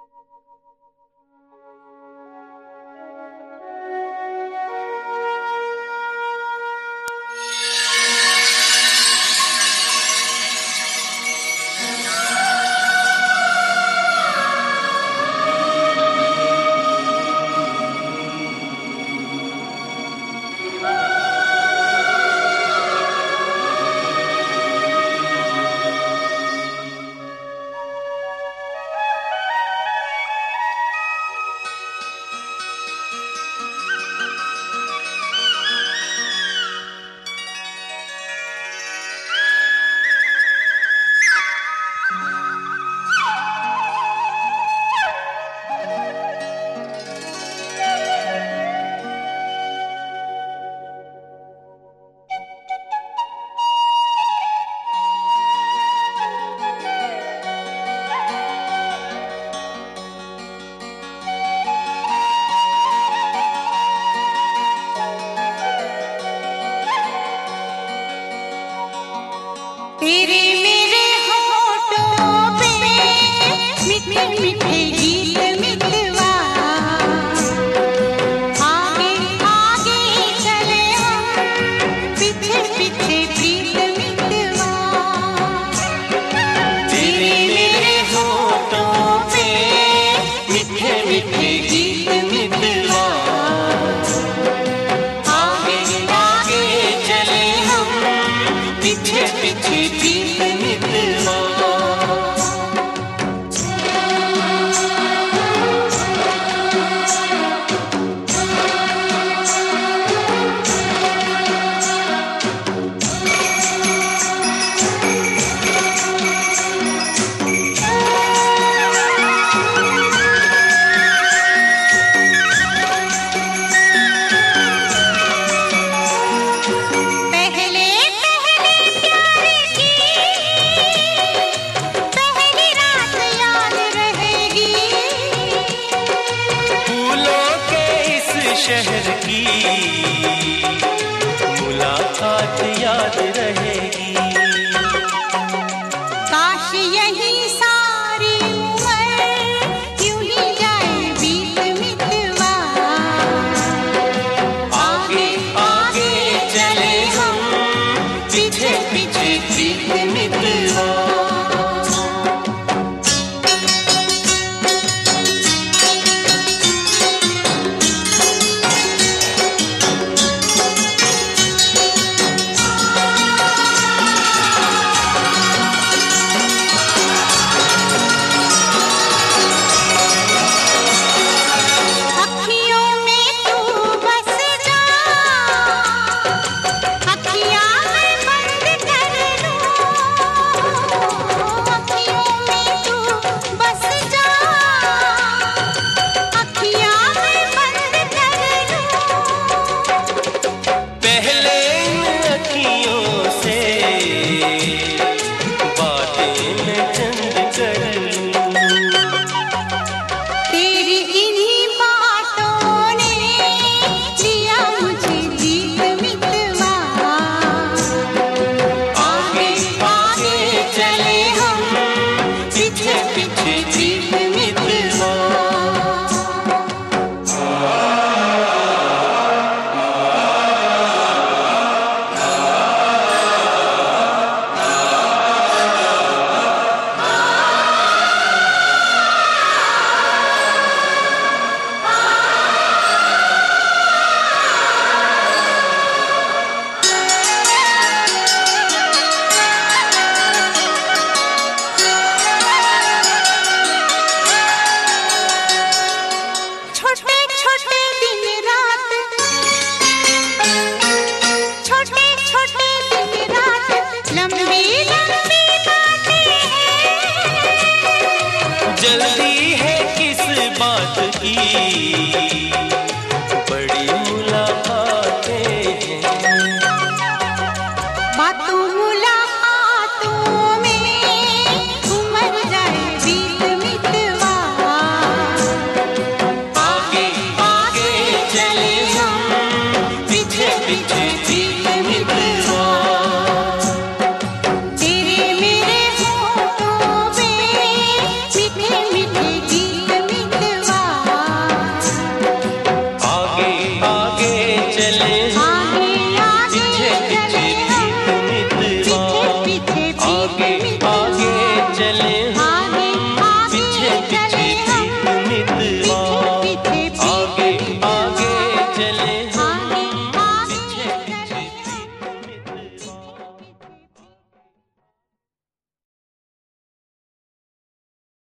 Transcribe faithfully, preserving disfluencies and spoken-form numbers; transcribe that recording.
तेरे मेरे होठों पे मीठे मीठे गीत मितवा, आगे आगे चले हम पीछे पीछे प्रीत मितवा। तेरे मेरे होठों पे मीठे मीठे गीत मितवा, आगे आगे चले हम पीछे पीछे प्रीत मितवा। शहर की मुलाकात याद रहेगी। काश यही सारी उम्र यूं ही जाए बीत मितवा, आगे आगे चले हम पीछे पीछे प्रीत मितवा। जल्दी है किस बात की।